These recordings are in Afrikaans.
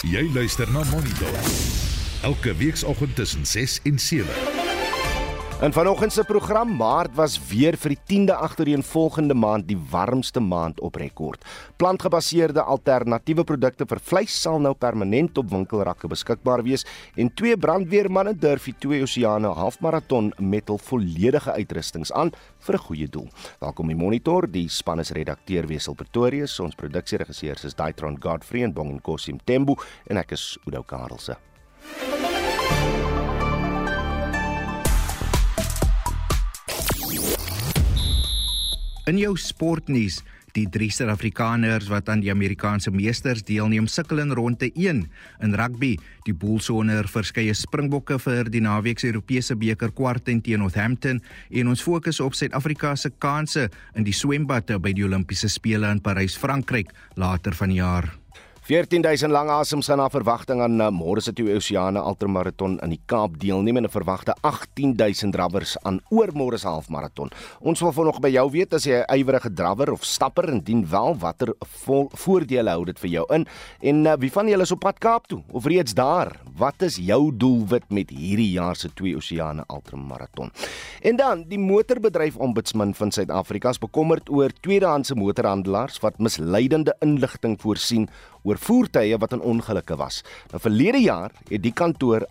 Jy luister na Monitor. Elke weekoggend tussen 6 en 7. En vanoggend se program, Maart was weer vir die 10de agtereenvolgende maand die warmste maand op rekord. Plantgebaseerde alternatiewe produkte vir vleis sal nou permanent op winkelrakke beskikbaar wees en 2 brandweermanne durf die 2 Oseane halfmarathon met hul volledige uitrustings aan vir 'n goeie doel. Welkom by Monitor, die span is redakteur Wesel Pretorius, ons produksieregisseurs is Daitron Godfrey en Bonginkosi Mtembu en ek is Oudo Karelse. In jou sportnuus, die 3 Suid-Afrikaners wat aan die Amerikaanse meesters deelneem sukkel in ronde 1. In rugby, die Bulls onder verskeie Springbokke vir die naweekse Europese beker kwartfinale teen Northampton en ons fokus op Suid-Afrika se kanse in die swembatte by die Olimpiese spele in Parys, Frankryk later vanjaar. 14.000 lang asems gaan na verwagting aan môre se 2 Oseane ultramarathon in die Kaap deelneem en 'n verwagte 18.000 drawers aan oormôre se halfmarathon. Ons wil vanoggend by jou weet as jy 'n ywerige drawer of stapper indien wel watter voordele hou dit vir jou in en wie van julle is op pad Kaap toe of reeds daar? Wat is jou doelwit met hierdie jaar se 2 Oseane ultramarathon? En dan die motorbedryf ombudsman van Suid-Afrika is bekommerd oor tweedehandse motorhandelaars wat misleidende inligting voorsien oor voertuie wat in ongelukke was. Nou verlede jaar het die kantoor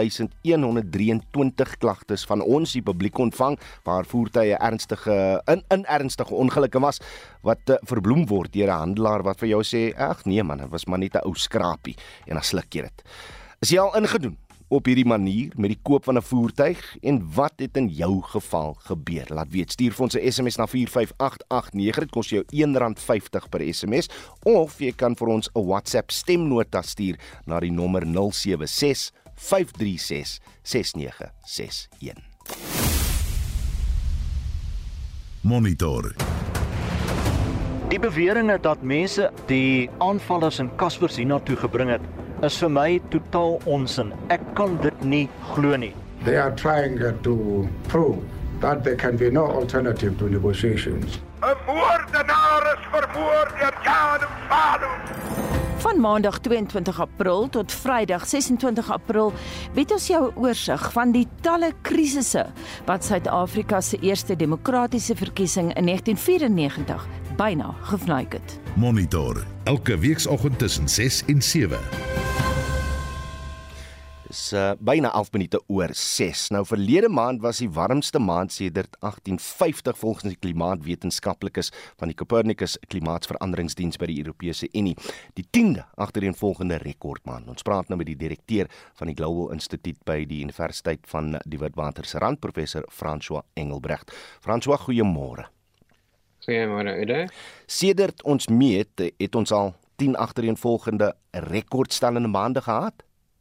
8.123 klagtes van ons die publiek ontvang waar voertuie in ernstige ongelukke was wat verbloem word deur 'n handelaar wat vir jou sê, ag nee man, dit was maar net 'n ou skrapie en dan sluk jy dit. Is jy al ingedoen op hierdie manier met die koop van 'n voertuig en wat het in jou geval gebeur? Laat weet, stuur vir ons 'n SMS na 45889, dit kos jou R1.50 per SMS of jy kan vir ons 'n WhatsApp stemnota stuur na die nommer 076 536 6961. Monitor. Die beweringe dat mense die aanvallers in Kaspers hiernatoe gebring het, is vir my totaal onsin. Ek kan dit nie glo nie. They are trying to prove that there can be no alternative to negotiations. 'n moordenaar is vermoor deur Jan Fadu. Van maandag 22 April tot Vrydag 26 April bied ons jou 'n oorsig van die talle krisisse wat Suid-Afrika se eerste demokratiese verkiesing in 1994 byna gevnuik het. Monitor. Elke weekoggend tussen 6 en 7. Is byna 11 minute oor 6. Nou verlede maand was die warmste maand sedert 1850 volgens die klimaatwetenskaplikes van die Copernicus Klimaatsveranderingsdiens by die Europese Unie. Die 10de agtereenvolgende rekordmaand. Ons praat nou met die direkteur van die Global Instituut by die Universiteit van die Witwatersrand, professor François Engelbrecht. François, goeiemôre. Goeiemôre, Oude. Sedert ons meet, het ons al 10 agtereenvolgende rekordstellende maande gehad?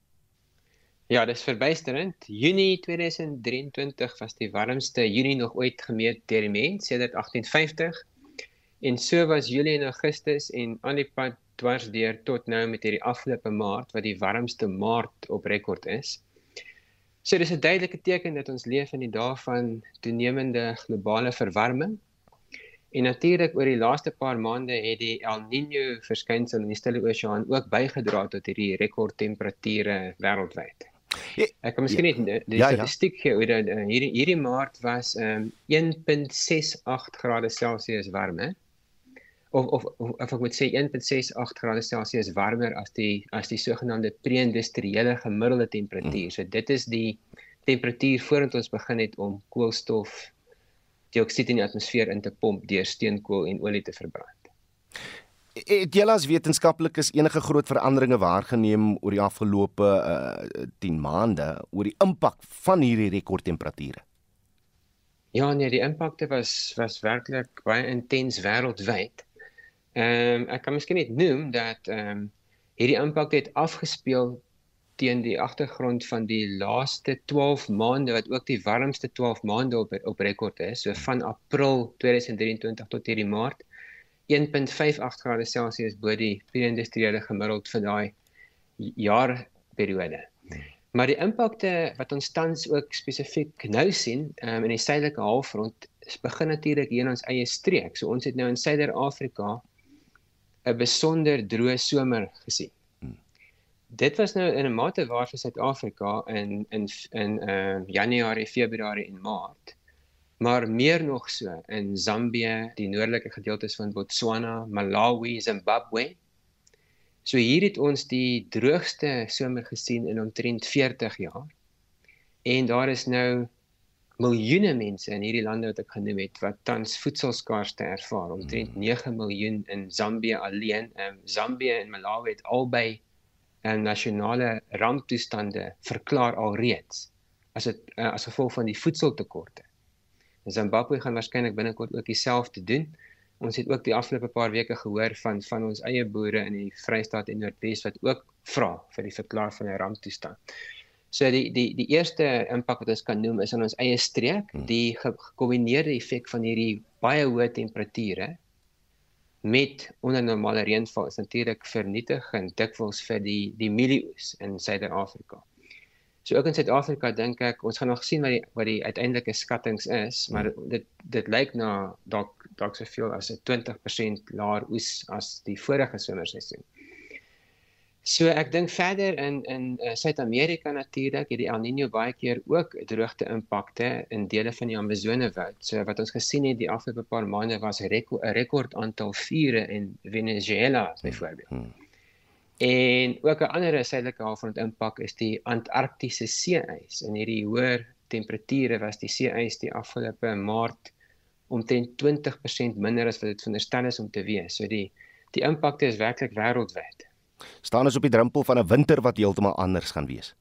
Ja, dis verbuisterend. Junie 2023 was die warmste Junie nog ooit gemeet deur die mens sedert 1850. En so was Julie en Augustus en aan die pad dwars deur tot nou met hierdie afgelope Maart wat die warmste Maart op rekord is. So dis 'n duidelike teken dat ons leef in die dae van toenemende globale verwarming. En natuurlik oor die laaste paar maande het die El Niño verskynsel in die Stille Oseaan ook bygedra tot hierdie rekordtemperature wêreldwyd. Ek kan miskien net die statistiek gee oor dat hierdie Maart was 1.68 grade Celsius warmer. Of ek moet sê 1.68 grade Celsius warmer as die sogenaamde pre-industriële gemiddelde temperatuur. So dit is die temperatuur voordat ons begin het om koolstof dioksied in die atmosfeer in te pomp deur steenkool en olie te verbrand. Het julle as wetenskaplikes enige groot veranderinge waargeneem oor die afgelope 10 maande oor die impak van hierdie rekordtemperature? Ja, nee, die impakte was werklik baie intens wêreldwyd. Ek kan miskien net noem dat hierdie impak het afgespeel teen die agtergrond van die laaste 12 maande wat ook die warmste 12 maande op rekord is, so van April 2023 tot hierdie Maart 1.58 grade Celsius bo die pre-industriële gemiddeld vir daai jaarperiode. Maar die impakte wat ons tans ook spesifiek nou sien in die suidelike halfrond begin natuurlik hier in ons eie streek. So ons het nou in Suider-Afrika 'n besonder droë somer gesien. dit was nou in 'n mate waar vir Suid-Afrika in Januarie, Februarie en Maart. Maar meer nog so in Zambië, die noordelike gedeeltes van Botswana, Malawi, Zimbabwe. So hier het ons die droogste somer gesien in omtrent 40 jaar. En daar is nou miljoene mense in hierdie lande wat ek genoem het, wat tans voedselskaarste ervaar. Omtrent 9 miljoen in Zambië alleen. Zambië en Malawi het albei nasionale ramptoestande verklaar alreeds, as gevolg van die voedseltekorte. Zimbabwe gaan waarskynlik binnekort ook dieselfde doen. Ons het ook die afgelope paar weke gehoor van ons eie boere in die Vrystaat en Noordwes wat ook vra vir die verklaar van 'n ramptoestand. So die eerste impak wat ons kan noem is in ons eie streek, die gekombineerde effek van hierdie baie hoë temperature met onnormale reënval is natuurlik vernietigend dikwels vir die mielieoes in Suider-Afrika. So ook in Suid-Afrika dink ek, ons gaan nog sien wat die uiteindelike skattings is, maar dit lyk na dalk soveel as 'n 20% laer oes as die vorige somerseisoen. So ek dink verder in Suid-Amerika natuurlik het die El Niño baie keer ook droogte impakte in dele van die Amazonewoud. So wat ons gesien het die afgelope paar maande was 'n rekord aantal vure in Venezuela byvoorbeeld. En ook 'n ander suidelike halfrond impak is die Antarktiese see-ys. In hierdie hoër temperature was die see-ys die afgelope Maart omtrent 20% minder as wat dit veronderstel is om te wees. So die impakte is werklik wêreldwyd. Staan ons op die drempel van 'n winter wat heeltemal anders gaan wees?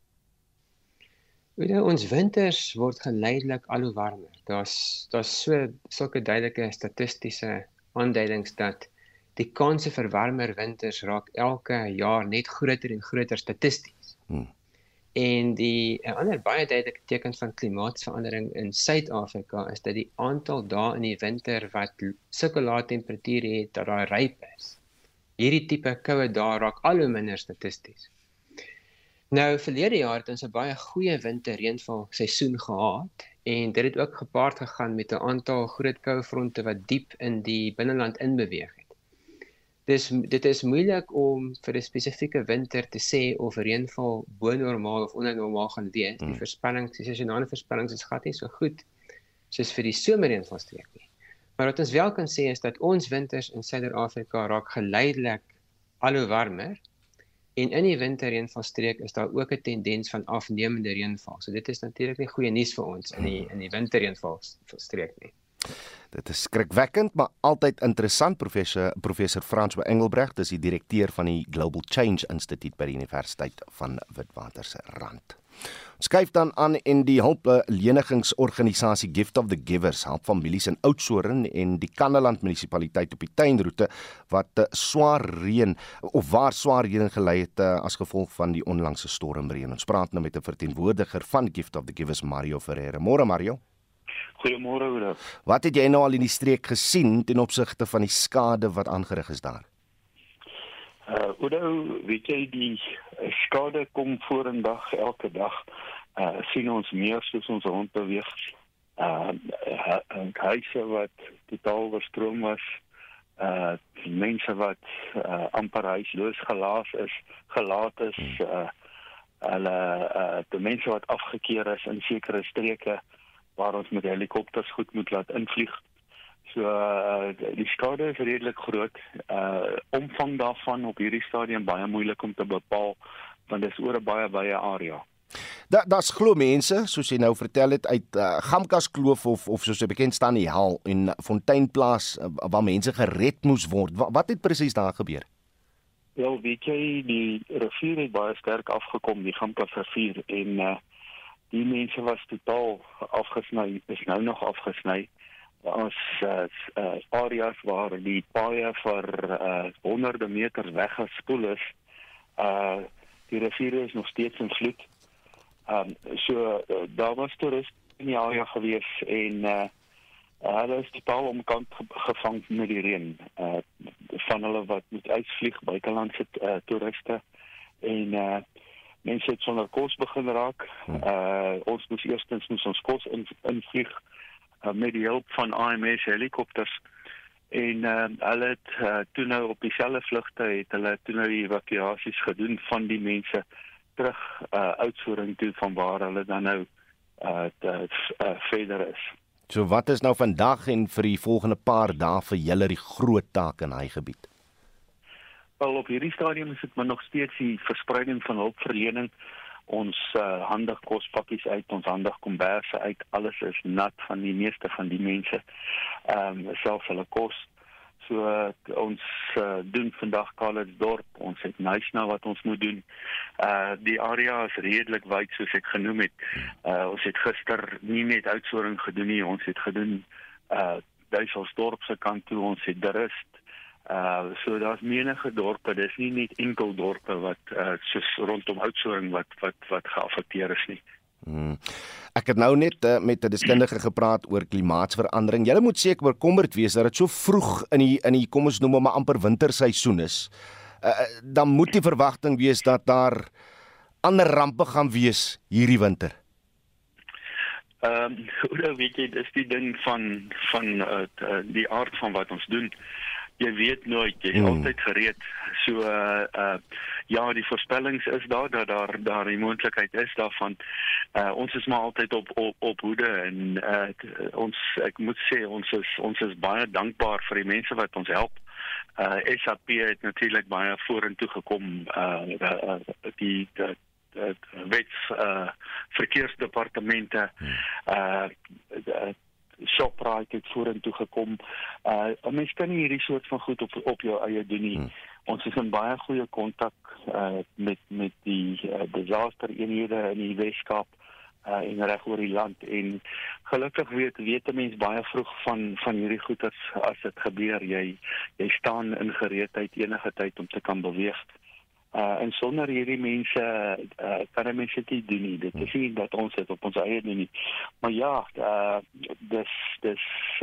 Ons winters word geleidelik al hoe warmer. Daar's sulke duidelike statistiese aanduidings dat die kanse vir warmer winters raak elke jaar net groter en groter statisties. En die ander baie duidelike teken van klimaatsverandering in Suid-Afrika is dat die aantal dae in die winter wat sulke lae temperature het dat daar ryp is. Hierdie tipe koue dae raak al hoe minder statisties. Nou verlede jaar het ons 'n baie goeie winterreënval seisoen gehad en dit het ook gepaard gegaan met 'n aantal groot koufronte wat diep in die binneland inbeweeg het. Dit is moeilik om vir 'n spesifieke winter te sê of reënval bo-normaal of onder-normaal gaan wees. Die seisonale voorspellings is glad nie so goed soos vir die somerreënvalstreek nie. Maar wat ons wel kan sê is dat ons winters in Suider-Afrika raak geleidelik al hoe warmer en in die winterreënvalstreek is daar ook 'n tendens van afnemende reënval. So dit is natuurlik nie goeie nuus vir ons in die winterreënvalstreek nie. Dit is skrikwekkend, maar altyd interessant. Professor Frans Engelbrecht is die direkteur van die Global Change Instituut by die Universiteit van Witwatersrand. Ons skuif dan aan en die hulplenigingsorganisasie Gift of the Givers help families in Oudtshoorn en die Kannaland munisipaliteit op die tuinroete wat waar swaar reën gelei het as gevolg van die onlangse stormreën. Ons praat nou met 'n verteenwoordiger van Gift of the Givers, Mario Ferreira. Môre Mario. Goeiemôre Oudo. Wat het jy nou al in die streek gesien ten opsigte van die skade wat aangerig is daar? Oudo, weet jy, die skade kom vorendag elke dag. Sien ons meer soos ons rondbeweeg. Huise wat totaal oorstroom was, mense wat amper huisloos gelaat is, die mense wat afgekeer is in sekere streke waar ons met helikopters goed moet laat invlieg. So die skade is redelik groot. Omvang daarvan op hierdie stadium baie moeilik om te bepaal, want dit is oor 'n baie wye area. Daar's glo mense, soos jy nou vertel het, uit Gamkas Kloof of soos hy bekend staan die Hel en Fonteinplaas waar mense gered moes word. Wat het presies daar gebeur? Wel, weet jy, die rivier het baie sterk afgekom, die Gamkas rivier, en die mense was totaal afgesny, is nou nog afgesny. As areas waar die paaie vir honderde meters weggespoel is, die rivier is nog steeds in vloed. So daar was toeriste in die area gewees en hulle is totaal omkant gevang met die reën. Van hulle wat moet uitvlieg, buitelandse toeriste, en mense het sonder kos begin raak. Ons moes ons kos invlieg met die hulp van AMS helikopters, En hulle het toe nou op dieselfde vlugte het hulle toe nou die evakuasies gedoen van die mense terug Oudtshoorn toe van waar hulle dan nou verder is. So wat is nou vandag en vir die volgende paar dae vir julle die groot taak in hy gebied? Wel, op hierdie stadium is dit maar nog steeds die verspreiding van hulpverlening. Ons handig kospakkies uit, ons handig komberse uit, alles is nat van die meeste van die mense, selfs hulle kos. So ons doen vandag Calitzdorp, ons het Nyasna wat ons moet doen. Die area is redelik wyd soos ek genoem het. Ons het gister nie net Oudtshoorn gedoen nie, ons het gedoen Duiselsdorp se kant toe, ons het De Rust. So daar's menige dorpe, dis nie net enkel dorpe wat soos rondom Oudtshoorn wat geaffekteer is nie. Ek het nou net met 'n deskundige gepraat oor klimaatsverandering. Julle moet seker bekommerd wees dat dit so vroeg in die kom ons noem maar amper winterseisoen is. Dan moet die verwagting wees dat daar ander rampe gaan wees hierdie winter. Weet jy, dis die ding van die aard van wat ons doen. Jy weet nooit, jy is altyd gereed. So ja, die voorspellings is daar dat daar die moontlikheid is daarvan. Ons is maar altyd op hoede en ek moet sê ons is baie dankbaar vir die mense wat ons help. SAP het natuurlik baie vorentoe gekom. Die verkeersdepartemente Shoprite het vorentoe gekom. 'n Mens kan nie hierdie soort van goed op jou eie doen nie. Ons is in baie goeie kontak met die disastereenhede in die Weskaap en reg oor die land. En gelukkig weet 'n mens baie vroeg van hierdie goed as dit gebeur. Jy staan in gereedheid enige tyd om te kan beweeg. En sonder hierdie mense kan 'n mens dit nie doen nie. Dit is nie dat ons dit op ons eie doen nie. Maar ja, dis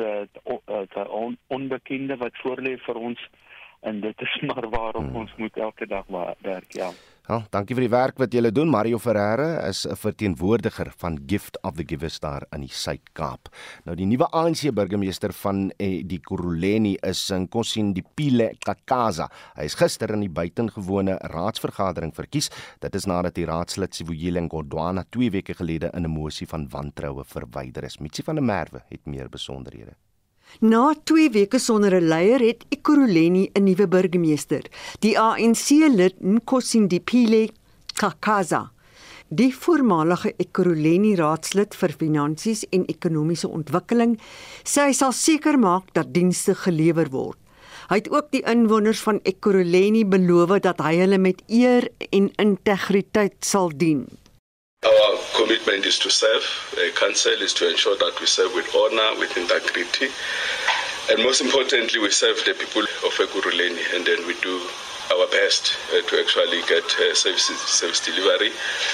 onbekende wat voorlê vir ons en dit is maar waarop ons moet elke dag werk, ja. Dankie vir die werk wat julle doen. Mario Ferreira is 'n verteenwoordiger van Gift of the Givers daar in die Suid-Kaap. Nou die nuwe ANC burgemeester van die Ekurhuleni is Nkosindipile Kakaza. Hy is gister in die buitengewone raadsvergadering verkies. Dit is nadat die raadslid Sivuyile Ngodwana 2 weke gelede in 'n mosie van wantroue verwyder is. Mitsi van der Merwe het meer besonderhede. Na 2 weke sonder 'n leier het Ekurhuleni 'n nuwe burgemeester, die ANC-lid Nkosindipile Kakaza. Die voormalige Ekurhuleni raadslid vir finansies en ekonomiese ontwikkeling sê hy sal seker maak dat dienste gelewer word. Hy het ook die inwoners van Ekurhuleni beloof dat hy hulle met eer en integriteit sal dien. Our commitment is to serve. Council is to ensure that we serve with honor, with integrity, and most importantly, we serve the people of Ekurhuleni, and then we do our best to actually get service delivery,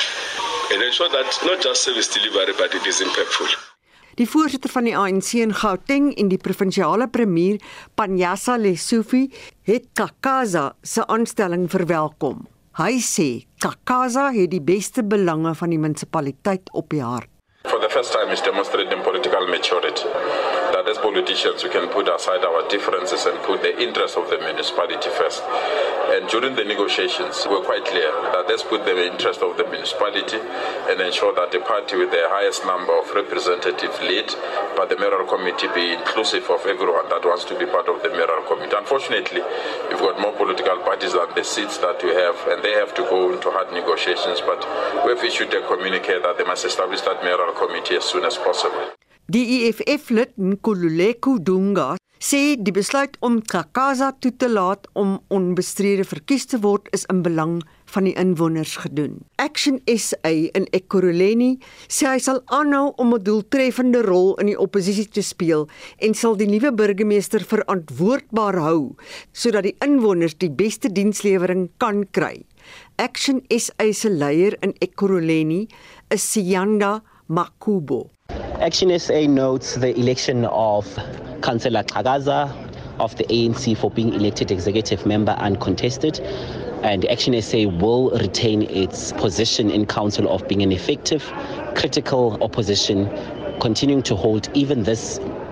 and ensure that not just service delivery, but it is impactful. Die voorsitter van die ANC in Gauteng en die provinsiale premier, Panjasa Lesufi, het Kakaza se aanstelling verwelkom. Hy sê Kakaza het die beste belange van die munisipaliteit op die hart. For the first time, it's demonstrating political maturity. That as politicians, we can put aside our differences and put the interests of the municipality first. And during the negotiations, we were quite clear that let's put the interest of the municipality and ensure that the party with the highest number of representatives lead, but the mayoral committee be inclusive of everyone that wants to be part of the mayoral committee. Unfortunately, we've got more political parties than the seats that we have, and they have to go into hard negotiations, but we've issued a communique that they must establish that mayoral committee as soon as possible. Die EFF-lid Nkululeko Dunga sê die besluit om Kakaza toe te laat om onbestrede verkies te word is in belang van die inwoners gedoen. Action SA in Ekurhuleni sê hy sal aanhou om 'n doeltreffende rol in die oppositie te speel en sal die nuwe burgemeester verantwoordbaar hou sodat die inwoners die beste dienslewering kan kry. Action SA se leier in Ekurhuleni is Siyanda Makubo. Action SA notes the election of Councillor Kakaza of the ANC for being elected executive member uncontested, and Action SA will retain its position in council of being an effective, critical opposition, continuing to hold even this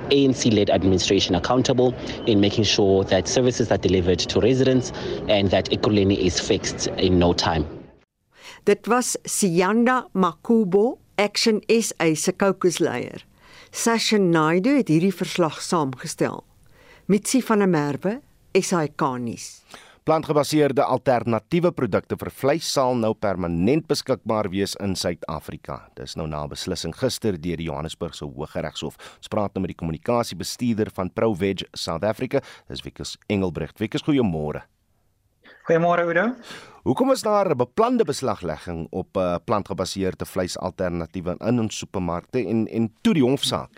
ANC-led administration accountable in making sure that services are delivered to residents and that Ekurhuleni is fixed in no time. Dit was Siyanda Makubo, Action SA se caucusleier. Sashin Naidu het hierdie verslag saamgestel. Mitsi van der Merwe, SAK nuus. Plantgebaseerde alternatiewe produkte vir vleis sal nou permanent beskikbaar wees in Suid-Afrika. Dis nou na 'n beslissing gister deur die Johannesburgse Hooggeregshof. Ons praat nou met die kommunikasiebestuurder van ProVeg South Africa, dis Wikus Engelbrecht. Wikus, goeiemôre. Goeiemôre Udo. Hoekom is daar 'n beplande beslaglegging op plantgebaseerde vleisalternatiewe in ons supermarkte en toe die hofsaak?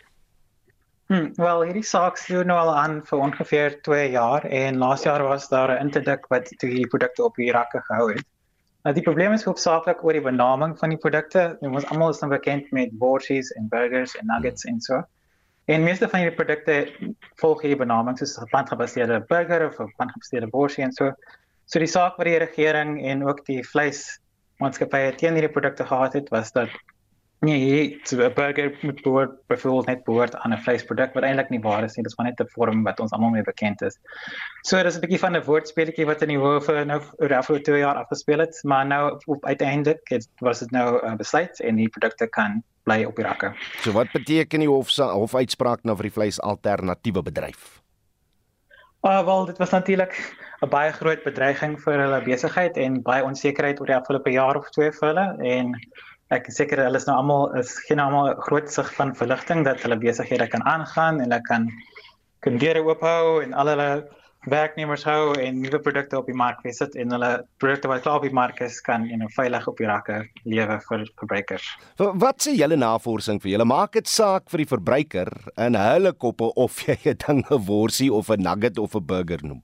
Wel, hierdie saak sloeg nou al aan vir ongeveer 2 jaar en laas jaar was daar 'n interdik wat die produkte op die rakke gehou het. Die probleem is hoofsaaklik oor die benaming van die produkte. Ons almal is nou bekend met borschies en burgers en nuggets en so. En meeste van hierdie produkte volg hierdie benaming soos 'n plantgebaseerde burger of 'n plantgebaseerde borsie en so. So die saak wat die regering en ook die vleismaatskappye teen hierdie produkte gehad het, was dat nee, 'n burger moet byvoorbeeld net behoort aan 'n vleisproduk wat eintlik nie waar is nie. Dit is maar net 'n vorm wat ons almal mee bekend is. So dis 'n bietjie van 'n woordspeletjie wat in die howe nou oor die afgelope 2 jaar afgespeel het, maar nou uiteindelik was dit nou besluit en die produkte kan bly op die rakke. So wat beteken die hofuitspraak nou vir die vleisalternatiewe bedryf? Wel, dit was natuurlik 'n baie groot bedreiging vir hulle besigheid en baie onsekerheid oor die afgelope jaar of 2 vir hulle en ek is seker hulle is nou almal groot sig van verligting dat hulle besighede kan aangaan en hulle kan deure oophou en al hulle werknemers hou en nuwe produkte op die mark sit en hulle produkte wat klaar op die mark is kan veilig op die rakke lewe vir verbruikers. Wat sê julle navorsing vir julle? Maak dit saak vir die verbruiker in hulle koppe of jy 'n ding 'n worsie of 'n nugget of 'n burger noem?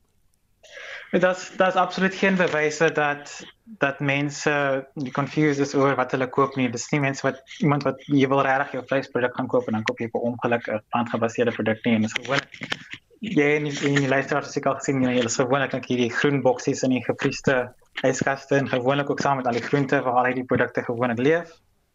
Daar's absoluut geen bewyse dat mense confused is oor wat hulle koop nie. Dis nie iemand wat jy wil regtig jou vleisproduk gaan koop en dan koop jy per ongeluk 'n plantgebaseerde produk nie. En dis gewoonlik jy en die luisteraars het al gesien, jy is gewoonlik hierdie groen boksies in die gevriesde yskaste en gewoonlik ook saam met al die groente waar die produkte gewoonlik leef.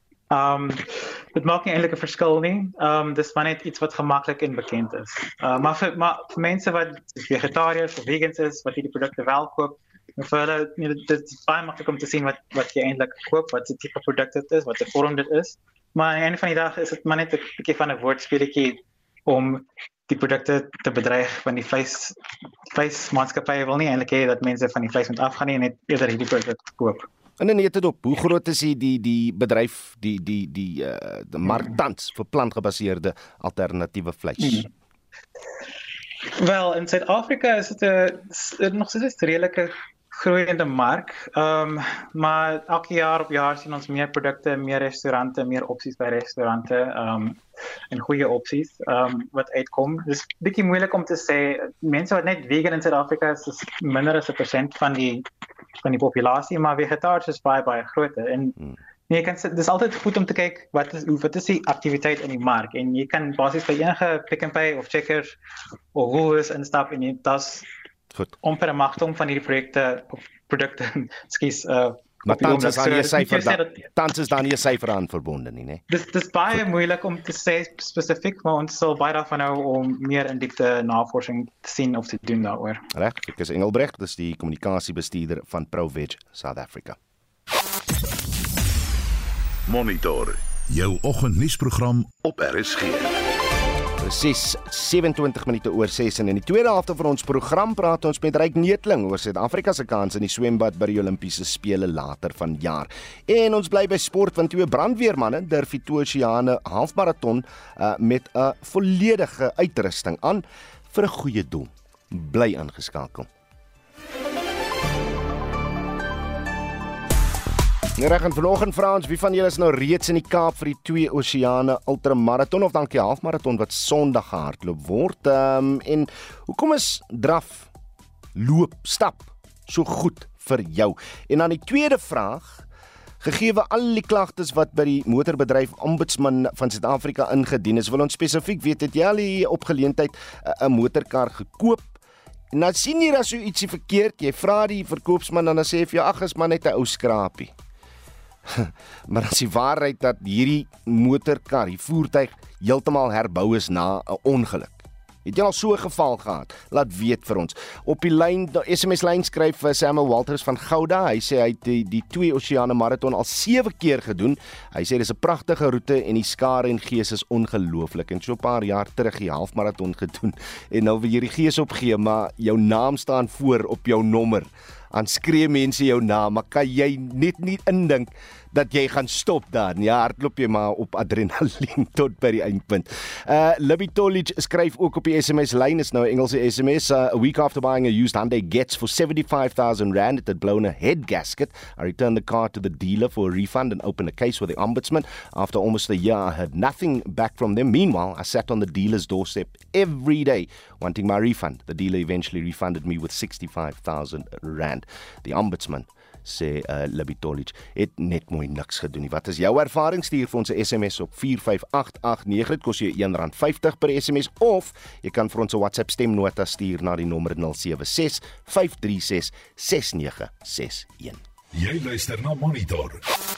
Dit maak nie eintlik 'n verskil nie. Dis maar net iets wat gemaklik en bekend is. Maar vir mense wat vegetariërs of vegans is, wat hierdie produkte wel koop, vir hulle dit is baie maklik om te sien wat jy eintlik koop, wat se tipe produk dit is, wat se vorm dit is. Maar aan die einde van die dag is dit maar net 'n bietjie van 'n woordspeletjie om die produkte te bedreig, want die vleismaatskappye wil nie eintlik hê dat mense van die vleis moet afgaan nie en net eerder hierdie produkte koop. En dan net op, hoe groot is die bedryf, die mark tans vir plantgebaseerde alternatiewe vleis? Wel, in Suid-Afrika is dit nog steeds 'n redelike groeiende mark, maar elke jaar op jaar sien ons meer produkte, meer restaurante, meer opsies by restaurante, en goeie opsies wat uitkom. Dit is bietjie moeilik om te sê, mense wat net vegan in Suid-Afrika is minder as 1% van die populasie, maar vegetariërs is baie groter. En jy kan dis altyd goed om te kyk wat is die aktiwiteit in die mark en jy kan basies by enige Pick n Pay of Checkers of Woolworths instap en dit's amper 'n magdom van hierdie produkte skies maar tans is daar nie 'n syfer aan verbonde nie, né? Dis baie moeilik om te sê spesifiek, maar ons sal baie daarvan hou om meer in diepte navorsing te sien of te doen daaroor. Reg, ek is Engelbrecht, dis die kommunikasiebestuurder van ProVeg South Africa. Monitor jou oggendnuusprogram op RSG. Presies 27 minute oor 6 en in die tweede helfte van ons program praat ons met Ryk Neethling oor Suid-Afrika se kans in die swembad by die Olimpiese spele later vanjaar. En ons bly by sport want 2 brandweermanne durf die Oseane halfmaraton met 'n volledige uitrusting aan vir 'n goeie doel. Bly ingeskakel. Reg en vanoggend vra ons wie van julle is nou reeds in die Kaap vir die 2 Oseane ultramaraton of dankie halfmaraton wat Sondag gehardloop word. En hoekom is draf, loop, stap so goed vir jou? En dan die tweede vraag, gegee al die klagtes wat by die motorbedryf Ombudsman van Suid-Afrika ingedien is, wil ons spesifiek weet, het jy al die opgeleentheid 'n motorkar gekoop? En dan sien jy daar so ietsie verkeerd, jy vra die verkoopsman en dan sê hy vir jou, ag, is maar net 'n ou skrapie. Maar as die waarheid dat hierdie motorkar, die voertuig heeltemal herbou is na 'n ongeluk. Het jy al so 'n geval gehad? Laat weet vir ons. Op die lyn, die SMS-lyn skryf Samuel Walters van Gouda. Hy sê hy het die 2 Oseane Marathon al 7 keer gedoen. Hy sê dis 'n pragtige roete en die skare en gees is ongelooflik. En so 'n paar jaar terug die halfmarathon gedoen en nou wil jy die gees opgee, maar jou naam staan voor op jou nommer. Dan skree mense jou naam, maar kan jy net nie indink dat jy gaan stop daar nie. Ja, hardloop jy maar op adrenalien tot by die eindpunt. Libby Tolich skryf ook op die SMS-lyn, is nou 'n Engelse SMS. A week after buying a used Hyundai Getz for 75,000 rand, it had blown a head gasket. I returned the car to the dealer for a refund and opened a case with the ombudsman. After almost a year, I heard nothing back from them. Meanwhile, I sat on the dealer's doorstep every day wanting my refund. The dealer eventually refunded me with 65,000 rand. The ombudsman, sê Libby Tolich, het net mooi niks gedoen nie. Wat is jou ervaring? Stuur vir ons 'n SMS op 45889. Dit kos jou R1.50 per SMS, of jy kan vir ons 'n WhatsApp stemnota stuur na die nommer 076 536 6961. Jy luister na Monitor.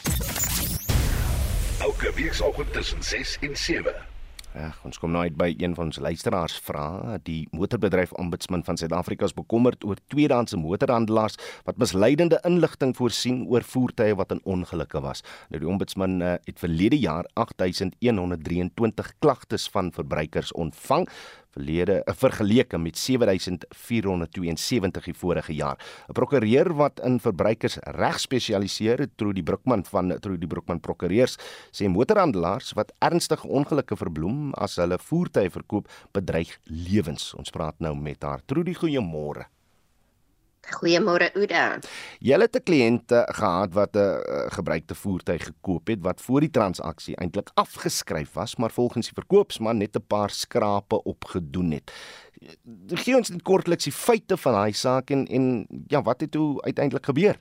Elke weekoggend tussen 6 en 7. Ja, ons kom nou uit by een van ons luisteraars vra. Die motorbedryf ombudsman van Suid-Afrika is bekommerd oor tweedehandse motorhandelaars wat misleidende inligting voorsien oor voertuie wat in ongelukke was. Nou die ombudsman het verlede jaar 8123 klagtes van verbruikers ontvang, vergeleke met 7472 die vorige jaar. 'n Prokureur wat in verbruikersreg spesialiseer, Trudy Broekman van Trudy Broekman Prokureurs, sê motorhandelaars wat ernstige ongelukke verbloem as hulle voertuie verkoop, bedreig lewens. Ons praat nou met haar. Trudy, goeiemôre. Goeiemôre Ouda. Jy het 'n kliënt gehad wat 'n gebruikte voertuig gekoop het wat voor die transaksie eintlik afgeskryf was, maar volgens die verkoopsman net 'n paar skrape opgedoen het. Gee ons net kortliks die feite van daai saak en ja, wat het toe uiteindelik gebeur?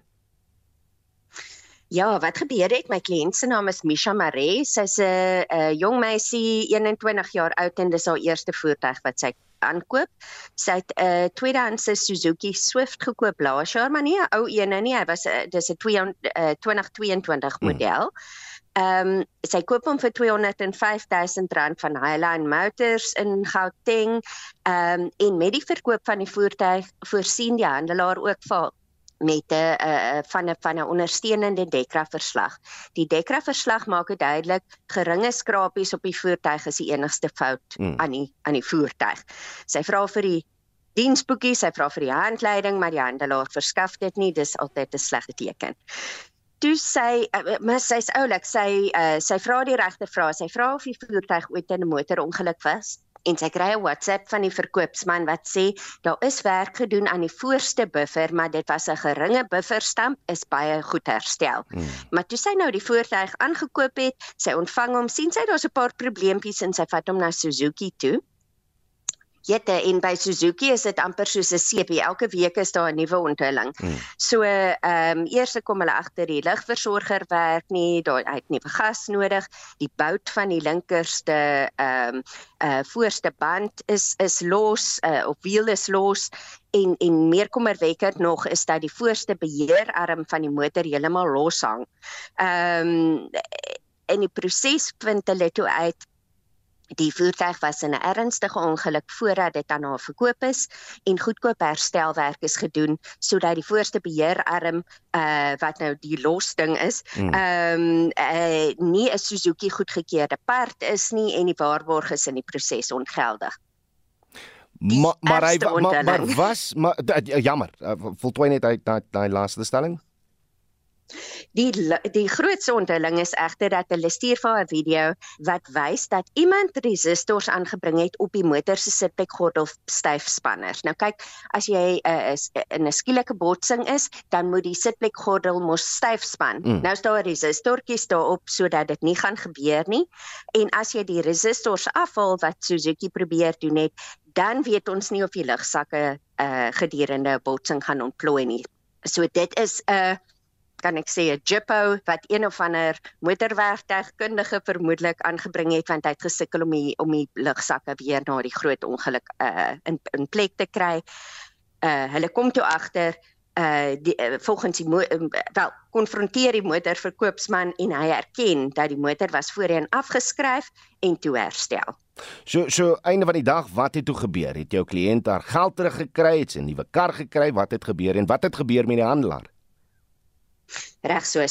Ja, wat gebeur het? My kliënt se naam is Misha Maree. Sy's 'n jong meisie, 21 jaar oud, en dis haar eerste voertuig wat sy aankoop. Sy het 'n tweedehandse Suzuki Swift gekoop laas jaar, maar nie 'n ou een nie. Hy was dis 'n 2022 model. Sy koop hom vir R205,000 van Highline Motors in Gauteng. En met die verkoop van die voertuig voorsien die handelaar ook met 'n ondersteunende DEKRA-verslag. Die DEKRA-verslag maak dit duidelik, geringe skrapies op die voertuig is die enigste fout aan die voertuig. Sy vra vir die diensboekie, sy vra vir die handleiding, maar die handelaar verskaf dit nie, dis altyd 'n slegte teken. Toe maar sy's oulik, sy vra die regte vrae, sy vra of die voertuig ooit in 'n motorongeluk was. En sy kry 'n WhatsApp van die verkoopsman wat sê, daar is werk gedoen aan die voorste buffer, maar dit was 'n geringe bufferstamp, is baie goed herstel. Maar toe sy nou die voertuig aangekoop het, sy ontvang hom, sien sy daar's 'n paar probleempies en sy vat hom na Suzuki toe. En by Suzuki is dit amper soos 'n seepie. Elke week is daar 'n nuwe onthulling. So, eers kom hulle agter die ligversorger werk nie, hy het nuwe gas nodig, die bout van die linkerste voorste band is los, of wiel is los, en meer kommerwekkend nog is dat die voorste beheerarm van die motor heeltemal los hang. In die proses vind hulle toe uit, die voertuig was in 'n ernstige ongeluk voordat dit aan haar verkoop is, en goedkoop herstelwerk is gedoen sodat die voorste beheerarm wat nou die losding is, nie 'n Suzuki goedgekeurde part is nie, en die waarborg is in die proses ongeldig. Jammer, voltooi net daai laaste stelling. Die grootste onthulling is egter dat hulle stuur vir 'n video wat wys dat iemand resistors aangebring het op die motor se sitplekgordel styfspanners. Nou kyk, as jy in 'n skielike botsing is, dan moet die sitplekgordel mos styf span. Nou is daar resistortjies daarop sodat dit nie gaan gebeur nie. En as jy die resistors afhaal wat Suzuki probeer doen het, dan weet ons nie of die lugsakke gedurende 'n botsing gaan ontplooi nie. So dit is 'n kan ek sê 'n Jippo wat een of ander motorwerktuigkundige vermoedelik aangebring het, want hy het gesukkel om die lugsakke weer na die groot ongeluk in plek te kry. Hulle kom toe agter volgens die wel konfronteer die motorverkoopsman en hy erken dat die motor was voorheen afgeskryf en toe herstel. So einde van die dag, wat het toe gebeur? Het jou kliënt haar geld teruggekry, het sy 'n nuwe kar gekry, wat het gebeur en wat het gebeur met die handelaar? Reg so.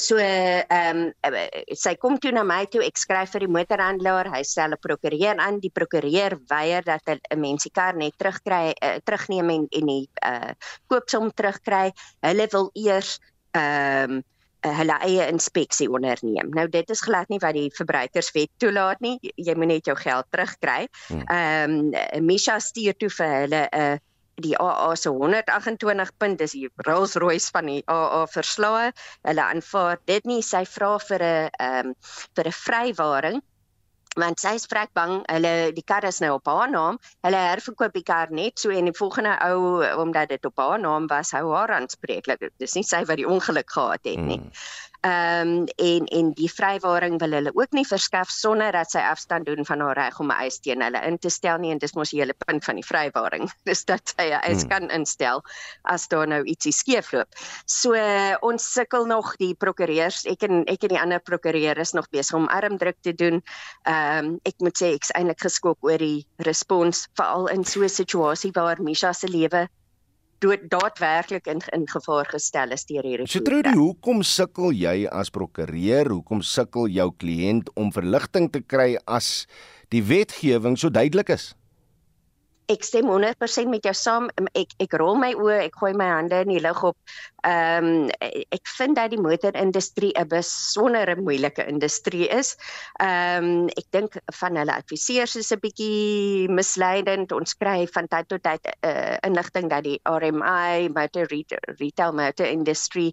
Sy kom toe na my toe, ek skryf vir die motorhandelaar, hy stel 'n prokureur aan, die prokureur weier dat 'n mens die kar net terugneem en die koopsom terugkry. Hulle wil eers hulle eie inspeksie onderneem. Nou dit is glad nie wat die verbruikerswet toelaat nie. Jy moet net jou geld terugkry. Misha stuur toe vir hulle die AA se 128 punt, dis die Rolls-Royce van die AA verslae. Hulle aanvaar dit nie. Sy vra vir 'n vrywaring, want sy is vrek bang, die kar is nou op haar naam, hulle herverkoop die kar net so en die volgende ou, omdat dit op haar naam was, hou haar aanspreeklik. Dis nie sy wat die ongeluk gehad het nie. En die vrywaring wil hulle ook nie verskaf sonder dat sy afstand doen van haar reg om 'n eis teen hulle in te stel nie, en dis mos die hele punt van die vrywaring, dis dat sy 'n eis kan instel as daar nou ietsie skeefloop. So ons sukkel nog, die prokureurs, ek en die ander prokureur is nog besig om armdruk te doen. Ek moet sê ek's eintlik geskok oor die respons, veral in so 'n situasie waar Misha se lewe daadwerklik in gevaar gestel is deur hierdie. So Trudy, hoekom sukkel jy as prokureur, hoekom sukkel jou kliënt om verligting te kry as die wetgewing so duidelik is? Ek stem 100% met jou saam. Ek rol my oë, ek gooi my hande in die lug op. Ek vind dat die motorindustrie 'n besondere moeilike industrie is. Ek dink van hulle adviseurs is 'n bietjie misleidend. Ons kry van tyd tot tyd inligting dat die RMI, Motor Retail Motor Industry,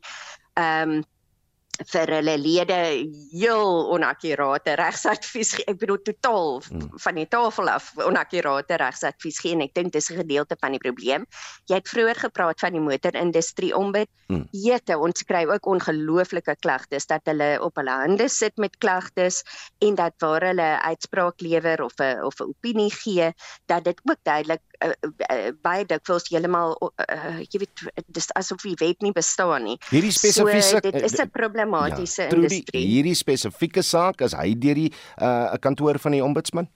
vir hulle lede heel onakkurate regsadvies gee. Ek bedoel totaal van die tafel af onakkurate regsadvies gee, en ek dink dis 'n gedeelte van die probleem. Jy het vroeër gepraat van die motorindustrie ombud. Jete, ons kry ook ongelooflike klagtes dat hulle op hulle hande sit met klagtes, en dat waar hulle uitspraak lewer of 'n opinie gee, dat dit ook duidelik baie dikwels heeltemal jy weet, dis asof die wet nie bestaan nie. Hierdie spesifieke, dit is 'n problematiese industrie. Hierdie spesifieke saak, is hy deur die kantoor van die ombudsman?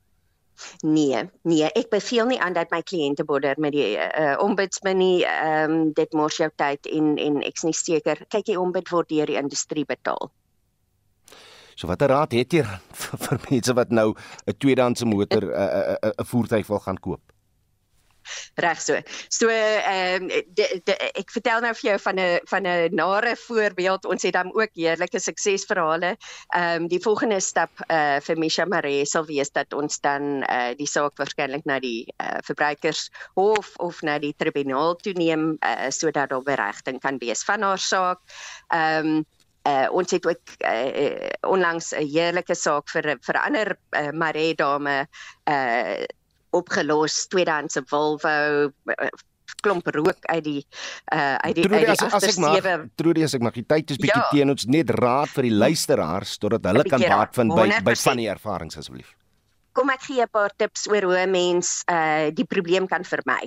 Nee, ek beveel nie aan dat my kliënte bodder met die ombudsman nie. Dit mors jou tyd en ek's nie seker. Kyk, die ombud word deur die industrie betaal. So watter raad het jy vir mense wat nou 'n tweedehandse motor, 'n voertuig wil gaan koop? Reg so. So ek vertel nou vir jou van 'n nare voorbeeld. Ons het dan ook heerlike suksesverhale. Die volgende stap vir Misha Maree sal wees dat ons dan die saak waarskynlik na die verbruikershof of na die tribunaal toeneem, sodat daar beregting kan wees van haar saak. Ons het ook onlangs 'n heerlike saak vir 'n ander Maree dame opgelos, tweedehandse Volvo, klomp rook uit die agtersteewe. Trudy, as ek mag, die tyd is bietjie teen ons, net raad vir die luisteraars totdat hulle kan baat vind by van die ervarings asseblief. Kom ek gee 'n paar tips oor hoe 'n mens die probleem kan vermy.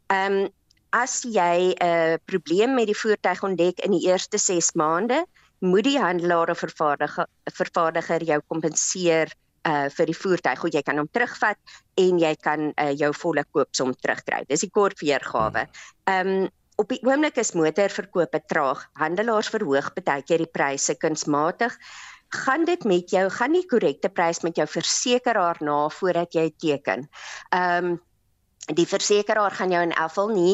As jy 'n probleem met die voertuig ontdek in die eerste 6 maande, moet die handelaar of vervaardiger jou kompenseer vir die voertuig. Goed, jy kan hom terugvat en jy kan jou volle koopsom terugkry. Dis die kort weergawe. Op die oomblik is motorverkope traag. Handelaars verhoog baie keer die pryse kunsmatig. Gaan dit met jou, gaan die korrekte prys met jou versekeraar na voordat jy teken. Die versekeraar gaan jou in elk geval nie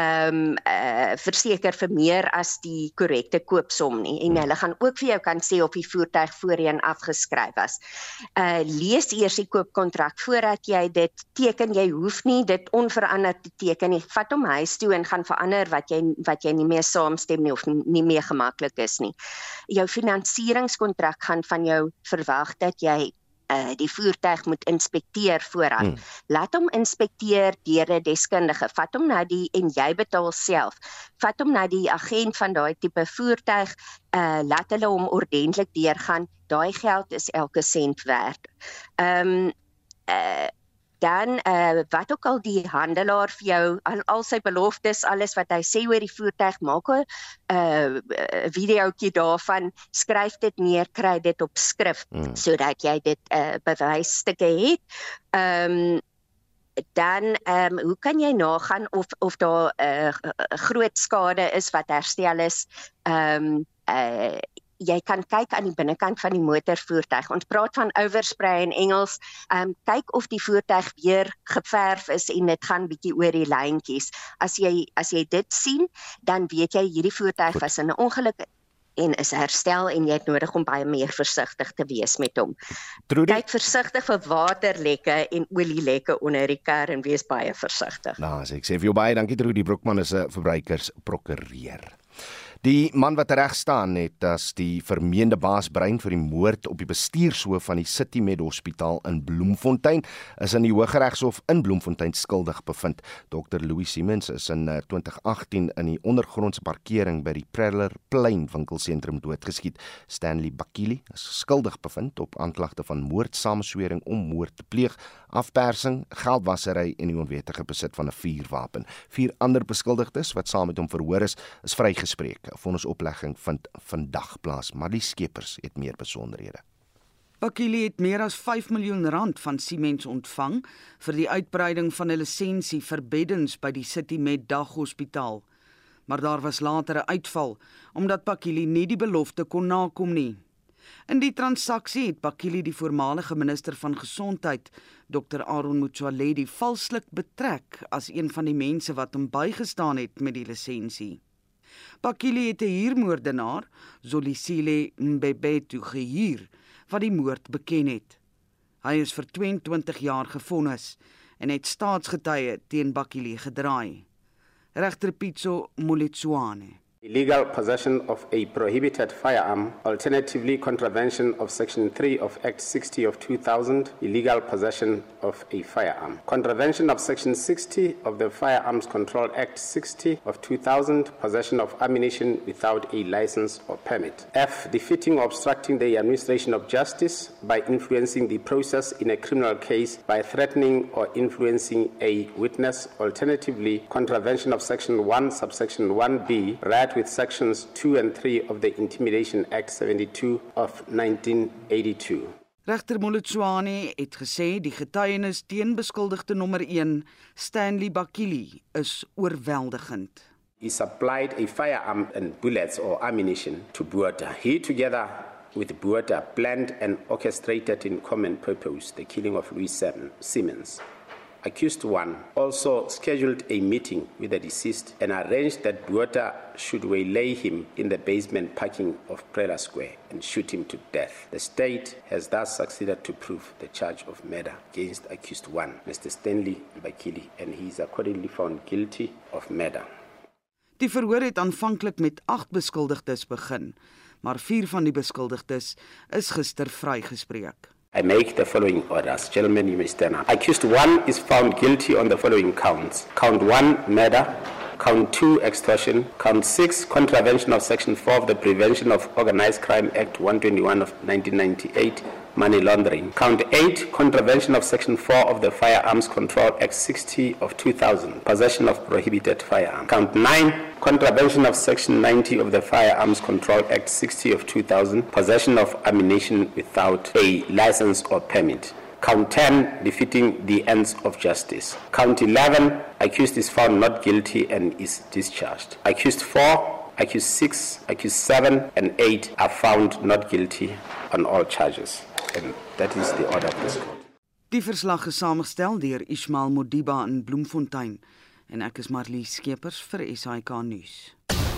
verseker vir meer as die korrekte koopsom nie, en hulle gaan ook vir jou kan sê of die voertuig voorheen afgeskryf was. Lees eers die koopkontrak voordat jy dit teken. Jy hoef nie dit onveranderd te teken nie. Vat hom huis toe en gaan verander wat jy nie meer saamstem nie of nie meer gemaklik is nie. Jou finansieringskontrak gaan van jou verwag dat jy die voertuig moet inspekteer vooraan. Laat hom inspekteer deur 'n deskundige. Vat hom na en jy betaal self. Vat hom na die agent van daai tipe voertuig. Laat hulle hom ordentlik deurgaan. Daai geld is elke sent werd. Dan wat ook al die handelaar vir jou, al sy beloftes, alles wat hy sê oor die voertuig, maak 'n videoetjie daarvan, skryf dit neer, kry dit op skrif, sodat jy dit bewysstukke het. Dan hoe kan jy nagaan of daar groot skade is wat herstel is? Jy kan kyk aan die binnekant van die motorvoertuig. Ons praat van overspray in Engels. Kyk of die voertuig weer geverf is en dit gaan bietjie oor die lyntjies. As jy dit sien, dan weet jy hierdie voertuig was in 'n ongeluk en is herstel en jy het nodig om baie meer versigtig te wees met hom. Kyk versigtig vir waterlekke en olielekke onder die kar en wees baie versigtig. Nou, ek sê vir jou baie dankie Trudy Broekman is 'n verbruikersprokureur. Die man wat reg staan het as die vermeende baasbrein vir die moord op die bestuurshoof van die City Med Hospitaal in Bloemfontein is in die Hooggeregshof in Bloemfontein skuldig bevind. Dr. Louis Siemens is in 2018 in die ondergrondse parkering by die Preller Plein winkelsentrum doodgeskiet. Stanley Bakili is skuldig bevind op aanklagte van moord, samenswering om moord te pleeg, afpersing, geldwasery en die onwettige besit van 'n vuurwapen. 4 ander beskuldigdes wat saam met hom verhoor is vrygespreek. 'n Vonnisoplegging vind vandag plaas, maar die Skeepers het meer besonderhede. Bakili het meer as R5 miljoen van Siemens ontvang vir die uitbreiding van 'n lisensie vir beddens by die City Med Daghospitaal. Maar daar was later 'n uitval omdat Bakili nie die belofte kon nakom nie. In die transaksie het Bakili die voormalige minister van Gesondheid, Dr. Aaron Motsoaledi, valslik betrek as een van die mense wat hom bygestaan het met die lisensie. Bakili het 'n huurmoordenaar, Zolisile Mbebetu, gehuur wat die moord beken het. Hy is vir 22 jaar gevonnis en het staatsgetuie teen Bakili gedraai. Regter Pitso Moletswane. Illegal possession of a prohibited firearm, alternatively contravention of Section 3 of Act 60 of 2000, illegal possession of a firearm. Contravention of Section 60 of the Firearms Control Act 60 of 2000, possession of ammunition without a license or permit. F. Defeating or obstructing the administration of justice by influencing the process in a criminal case by threatening or influencing a witness, alternatively contravention of Section 1, subsection 1b, read with Sections 2 and 3 of the Intimidation Act 72 of 1982. Regter Moletswane het gesê die getuienis teen beskuldigde nommer 1, Stanley Bakili, is oorweldigend. He supplied a firearm and bullets or ammunition to Buerta. He, together with Buerta, planned and orchestrated in common purpose the killing of Louis Siemens. Accused 1 also scheduled a meeting with the deceased and arranged that Buerta should waylay him in the basement parking of Preller Square and shoot him to death. The state has thus succeeded to prove the charge of murder against accused 1, Mr. Stanley Bakili, and he is accordingly found guilty of murder. Die verhoor het aanvanklik met 8 beskuldigdes begin, maar 4 van die beskuldigdes is gister vrygespreek. I make the following orders. Gentlemen, you may stand up. Accused 1 is found guilty on the following counts. Count 1, murder. Count 2, extortion. Count 6, contravention of Section 4 of the Prevention of Organized Crime Act 121 of 1998, money laundering. Count 8, contravention of Section 4 of the Firearms Control Act 60 of 2000, possession of prohibited firearm. Count 9, contravention of Section 90 of the Firearms Control Act 60 of 2000, possession of ammunition without a license or permit. Count 10, defeating the ends of justice. Count 11, accused is found not guilty and is discharged. Accused 4, accused 6, accused 7, and 8 are found not guilty on all charges. And that is the order of this court. Die verslag is saamgestel deur Ismail Modiba in Bloemfontein en ek is Marlies Skeepers vir SAK nuus.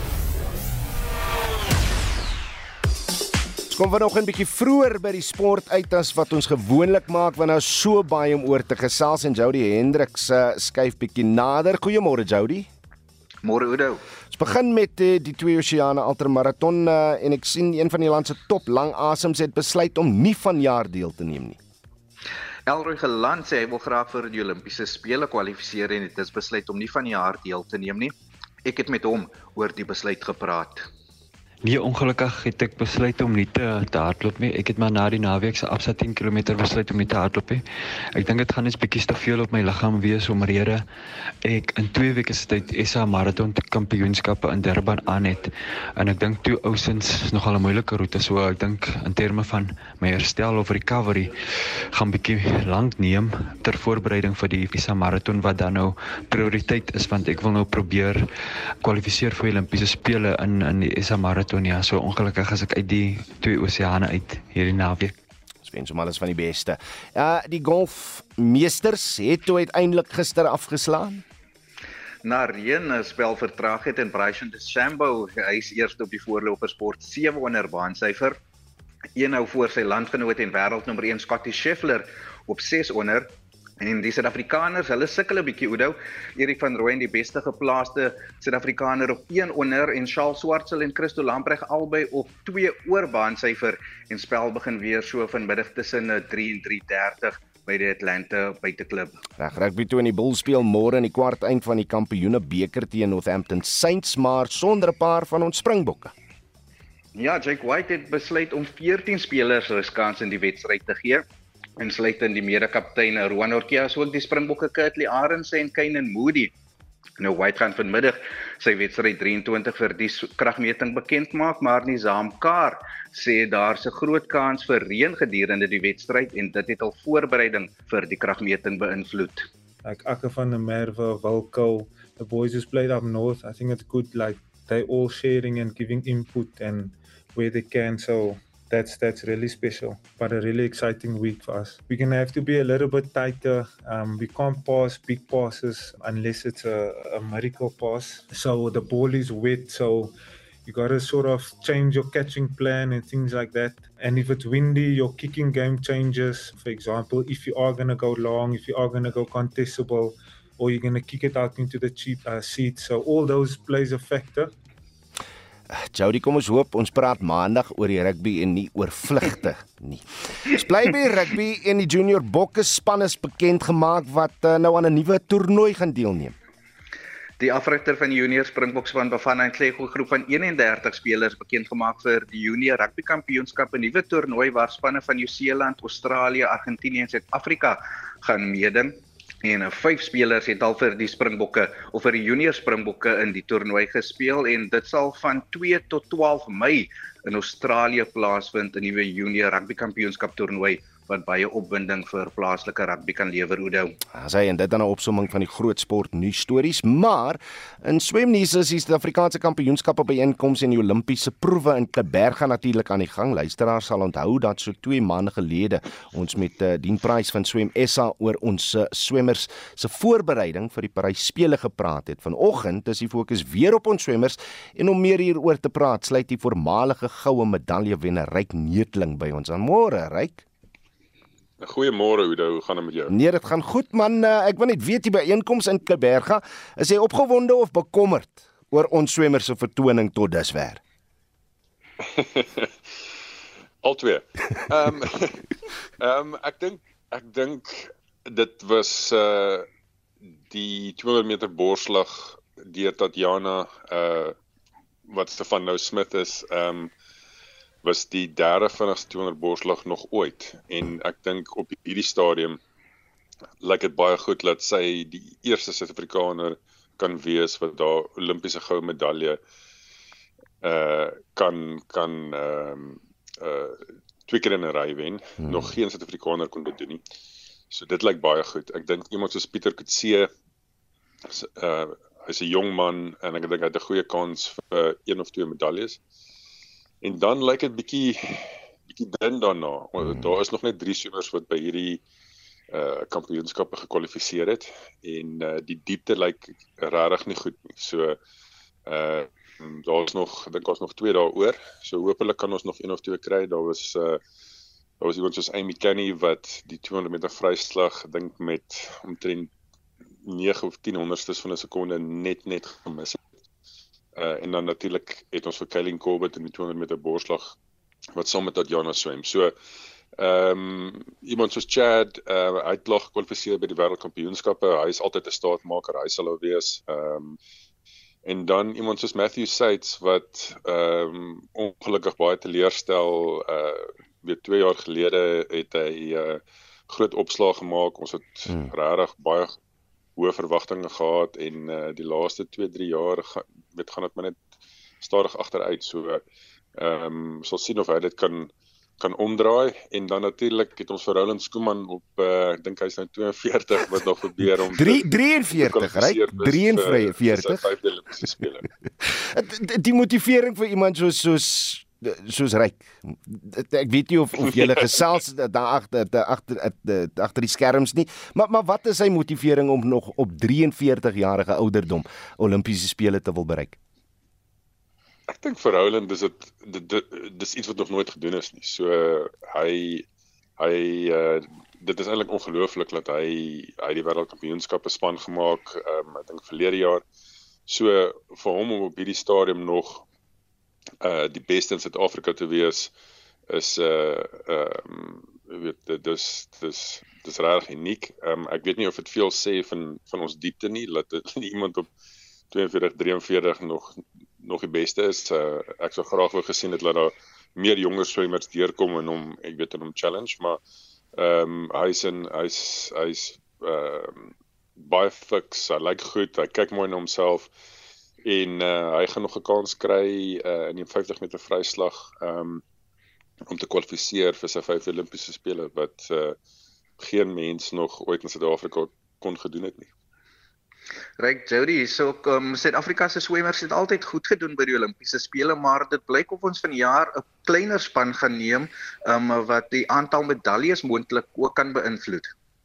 Kom vanoggend 'n bietjie vroeër by die sport uit as wat ons gewoonlik maak, want nou so baie om oor te gesels en Jody Hendriks skuif bietjie nader. Goeiemôre Jody. Môre Oudo. Ons begin met die 2 Oseane Ultramaraton en ek sien een van die land se top langasems het besluit om nie vanjaar deel te neem nie. Elroy Geland sê hy wil graag vir die Olimpiese spele kwalifiseer en het dus besluit om nie vanjaar deel te neem nie. Ek het met hom oor die besluit gepraat. Nee, ongelukkig het ek besluit om nie te hardloop nie. Ek het maar na die naweek se afstand 10 km besluit om nie te hardloop nie. Ek dink dit gaan net bietjie te veel op my liggaam wees omrede ek in 2 weke se tyd SA marathon kampioenskappe in Durban aan het. En ek dink toe ousins nogal 'n moeilike roete, so ek dink in terme van my herstel of recovery gaan bietjie lank neem ter voorbereiding vir die SA marathon wat dan nou prioriteit is, want ek wil nou probeer kwalifiseer vir Olimpiese spele in die SA marathon. Ja, so ongelukkig as ek uit die 2 oseane uit hierdie naweek. Ons wens hom alles van die beste. Die golfmeesters het toe uiteindelik gister afgeslaan. Na reën spelvertraagheid en Bryson DeChambeau, hy is eerste op die voorlopersbord 7 onder baansyfer. 1 nou voor sy landgenoot en wêreldnommer 1 Scottie Scheffler op 6 onder. En die Suid-Afrikaners, hulle sukkel 'n bietjie Oudo. Erik van Rooyen die beste geplaaste Suid-Afrikaner op 1 onder en Charles Swartsel en Christo Lamprecht albei op 2 oor baansyfer en spel begin weer so vanmiddag tussen 3 en 3:30 by die Atlanta buiteklub. Rugby toe in die Bulls speel môre in die kwart eind van die Kampioene beker teen Northampton Saints, maar sonder 'n paar van ons Springbokke. Ja, Jake White het besluit om 14 spelers ruskans in die wedstryd te gee. Insluitend die mede-kaptein Rowan Orkia, so ook die Springbokke Kurtley Arendse en Kainan Moody. Nou White gaan vanmiddag sy wedstryd 23 vir die kragmeting bekend maak, maar Nizam Kar sê daar's 'n groot kans vir reën gedurende die wedstryd en dit het al voorbereiding vir die kragmeting beïnvloed. Like Akke van der Merwe, Wilco, the boys who's played up north, I think it's good, like they all sharing and giving input and where they can, so that's really special, but a really exciting week for us. We're going to have to be a little bit tighter. We can't pass big passes unless it's a miracle pass. So the ball is wet, so you got to sort of change your catching plan and things like that. And if it's windy, your kicking game changes. For example, if you are going to go long, if you are going to go contestable, or you're going to kick it out into the cheap seat. So all those plays a factor. Jody, kom ons hoop, ons praat maandag oor die rugby en nie oor vlugte nie. Ons bly by rugby en die junior bokke span is bekend gemaak wat nou aan 'n nuwe toernooi gaan deelneem. Die afrigter van die junior Springbokspan Bafana Nhleko groep van 31 spelers bekend gemaak vir die junior rugby kampioenskap, 'n nuwe toernooi waar spanne van Nieu-Seeland, Australië, Argentinië en Suid-Afrika gaan meeding. En 5 spelers het al vir die Springbokke of vir die junior Springbokke in die toernooi gespeel en dit sal van 2 tot 12 Mei in Australië plaasvind, 'n nuwe junior rugby kampioenskap toernooi wat baie opwinding vir plaaslike rugby kan lewer, Oudo. Sy en dit dan 'n opsomming van die groot sport nuus stories, maar in swemnuus is die Suid-Afrikaanse kampioenskappe byeenkomste en die Olimpiese proewe in Kaapberg natuurlik aan die gang. Luisteraars sal onthou dat so 2 maande gelede ons met Dien Price van Swem SA oor ons swemmers se voorbereiding vir die Parys Spele gepraat het. Vanoggend is die fokus weer op ons swemmers en om meer hieroor te praat, sluit die voormalige goue medaljewenner Ryk Neethling by ons aan. Môre, Ryk. Goeiemôre Oudo, hoe gaan dit met jou? Nee, dit gaan goed man. Ek wil net weet die byeenkoms in Kaapberg, is jy opgewonde of bekommerd oor ons swemmers se vertoning tot dusver? Al twee. Ek dink dit was die 200 meter borsslag deur Tatjana wat Stefan nou Smith is, was die derde vinnigste 200 borsslag nog ooit. En ek dink op hierdie stadium lyk dit baie goed dat sy die eerste Suid-Afrikaner kan wees wat daar Olimpiese goue medalje kan 2 keer in 'n ry wen. Nog geen Suid-Afrikaner kon dit doen nie. So dit lyk baie goed. Ek dink iemand soos Pieter Kutse, hy's 'n jong man en ek dink hy het 'n goeie kans vir 1 of 2 medaljes. En dan lyk dit bietjie dun daarna. Daar is nog net 3 swemmers wat by hierdie kampioenskappe gekwalifiseer het en die diepte lyk regtig nie goed nie. So daar's nog, ek dink ons nog 2 dae oor. So hopelik kan ons nog 1 of 2 kry. Daar was iemand soos Amy Kenny wat die 200 meter vryslag dink met omtrent 9 of 10 honderdstes van 'n sekonde net gemis het. En dan natuurlik het ons vir Kaylin Corbett in die 200 meter borsslag wat saam met Tatjana swem. So iemand soos Chad, hy het nog gekwalifiseer by die wêreldkampioenskappe. Hy is altyd 'n staatmaker, hy sal wees. En dan iemand soos Matthew Seitz wat ongelukkig baie teleurstel, weet 2 jaar gelede het hy groot opslag gemaak. Ons het regtig baie hoë verwagtinge gehad en die laaste 2-3 jaar gaan dit maar net stadig agteruit. So sal sien of hy dit kan omdraai en dan natuurlik het ons vir Roland Koeman op ek dink hy's nou 42 wat nog probeer om 43, reg? 43. Die motivering vir iemand soos Ryk. Ek weet nie of julle gesels daar agter die skerms nie, maar wat is sy motivering om nog op 43 jarige ouderdom Olimpiese spele te wil bereik? Ek dink vir Roland dis iets wat nog nooit gedoen is nie. So dit is eintlik ongelooflik dat hy die wêreldkampioenskappe span gemaak, ek dink verlede jaar. So vir hom om op hierdie stadium nog die beste in Suid-Afrika te wees is dis regtig uniek. Ek weet nie of dit veel sê van ons diepte nie, dat iemand op 42, 43 nog die beste is. Ek sou graag wou gesien het dat daar meer jonger swemmers deurkom en hom challenge, maar hy's baie fiks, hy lyk goed, hy kyk mooi na homself en hy gaan nog 'n kans kry in die 50 meter vryslag om te kwalifiseer vir sy 5 Olimpiese spele wat geen mens nog ooit in Suid-Afrika kon gedoen het nie. Ryk, Jody, so Suid-Afrika se swemmers het altyd goed gedoen by die Olimpiese spele, maar dit blyk of ons vanjaar 'n kleiner span gaan neem wat die aantal medaljes moontlik ook kan beïnvloed.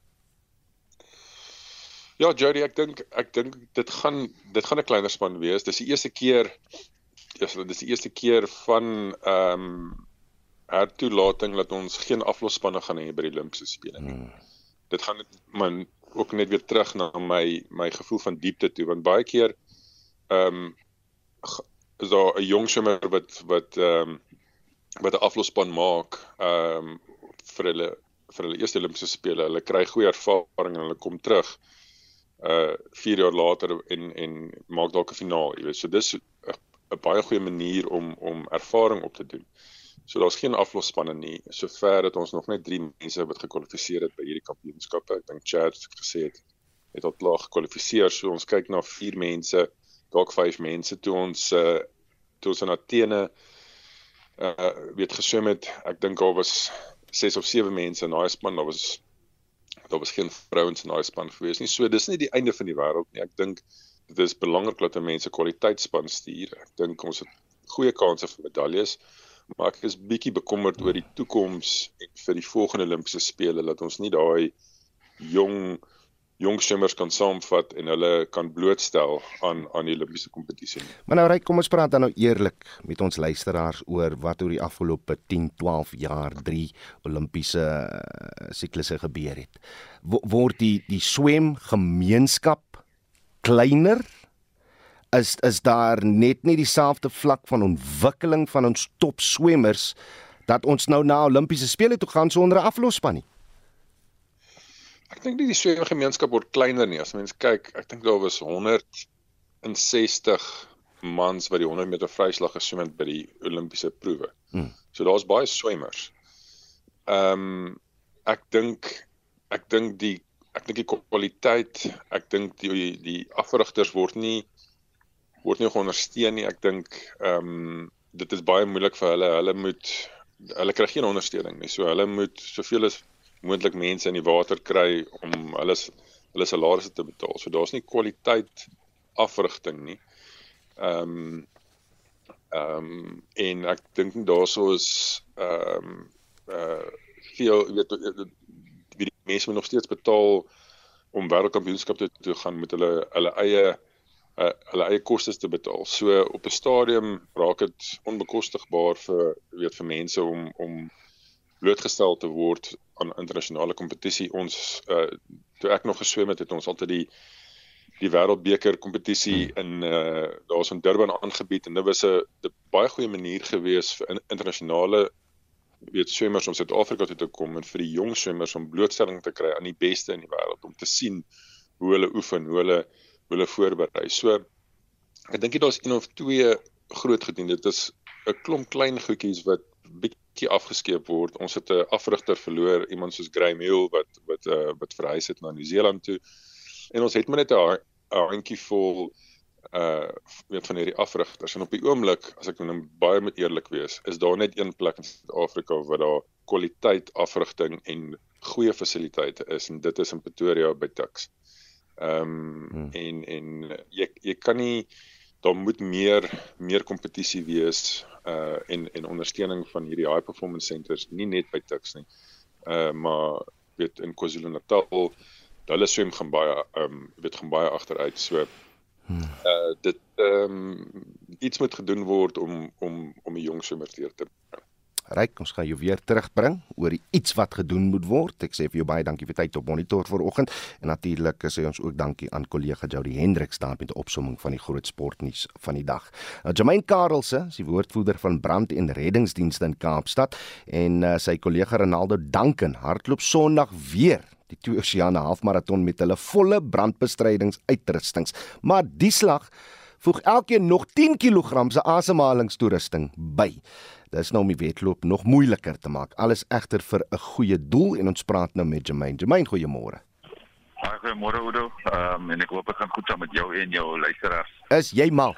Ja, Jody, ek dink dit gaan 'n kleiner span wees. Dis die eerste keer van hertoelating dat ons geen aflosspanne gaan hê by die Olimpiese spele nie. Dit gaan man ook net weer terug na my gevoel van diepte toe, want baie keer is daar 'n jong swemmer wat 'n aflosspan maak vir hulle eerste Olimpiese spele. Hulle kry goeie ervaring en hulle kom terug 4 jaar later en maak dalk 'n finaal, jy weet. So dis 'n baie goeie manier om ervaring op te doen. So daar's geen aflosspanne nie, sover dat ons nog net 3 mense wat gekwalifiseer het by hierdie kampioenskappe. Ek dink Chad gesê het al klaar gekwalifiseer, so ons kyk na 4 mense, dalk 5 mense toe ons in Athene geswem het. Ek dink daar was 6 of 7 mense in daai span, daar was geen vrouens in daai span gewees nie. So dis nie die einde van die wêreld nie. Ek dink dit is belangrik dat mense kwaliteitsspan stuur. Ek dink ons het goeie kanse vir medaljes. Maar ek is bietjie bekommerd oor die toekoms en vir die volgende Olimpiese spele, dat ons nie daai jong swemmers kan saamvat en hulle kan blootstel aan die Olimpiese kompetisie. Maar nou Ryk, kom ons praat dan nou eerlik met ons luisteraars oor wat oor die afgelope 10, 12 jaar 3 Olimpiese siklusse gebeur het. Word die swemgemeenskap kleiner? Is daar net nie dieselfde vlak van ontwikkeling van ons topswemmers dat ons nou na Olimpiese spele toe gaan sonder 'n aflosspan nie? Ek dink nie die swemgemeenskap word kleiner nie. As mens kyk, ek dink daar was 160 mans wat die 100 meter vryslag geswem het by die Olimpiese proewe. So daar's baie swemmers. Ek dink die kwaliteit, ek dink die afrigters word nie geondersteun nie. Ek dink dit is baie moeilik vir hulle. Hulle kry geen ondersteuning nie. So hulle moet soveel as moontlik mense in die water kry om hulle salarisse te betaal. So daar's nie kwaliteit afrigting nie. En ek dink daarso is veel, die mense moet nog steeds betaal om wêreldkampioenskap te gaan met hulle eie kostes te betaal. So op 'n stadium raak dit onbekostigbaar vir mense om blootgestel te word aan internasionale kompetisie. Ons toe ek nog geswem het ons altyd die wêreldbeker kompetisie daar's in Durban aangebied en dit was 'n baie goeie manier gewees vir internasionale swemmers om Suid-Afrika toe te kom en vir die jong swemmers om blootstelling te kry aan die beste in die wêreld, om te sien hoe hulle oefen, hoe hulle voorberei. So Ek dink daar's een of twee groot gedoen. Dit is 'n klomp klein goedjies wat bietjie afgeskeep word. Ons het 'n afrigter verloor, iemand soos Graham Hill wat verhuis het na Nieu-Seeland toe. En ons het maar net 'n handjie vol van hierdie afrigters. En op die oomblik, as ek nou baie moet eerlik wees, is daar net een plek in Suid-Afrika waar daar kwaliteit afrigting en goeie fasiliteite is, en dit is in Pretoria by Tuks. En jy kan nie, daar moet meer kompetisie wees en ondersteuning van hierdie high performance centers, nie net by Tuks nie, maar weet in KwaZulu-Natal, hulle swem gaan baie agteruit, so dit iets moet gedoen word om die jong swemmers te bring. Ryk, ons gaan jou weer terugbring oor die iets wat gedoen moet word. Ek sê vir jou baie dankie vir tyd op Monitor vanoggend en natuurlik sê ons ook dankie aan kollega Jody Hendriks daar met 'n opsomming van die groot sportnuus van die dag. Jermaine Karelse, die woordvoerder van brand- en reddingsdienste in Kaapstad, en sy kollega Ronaldo Duncan hardloop Sondag weer die 2 Oseane halfmaraton met hulle volle brandbestrydingsuitrustings. Maar die slag voeg elkeen nog 10 kg se asemhalingstoerusting by. Dis nou om die wedloop nog moeiliker te maak. Alles egter vir 'n goeie doel en ons praat nou met Jermaine. Jermaine, goeiemôre. Goeiemôre Udo. En ek hoop dit gaan goed saam met jou en jou luisteraars. Is jy mal?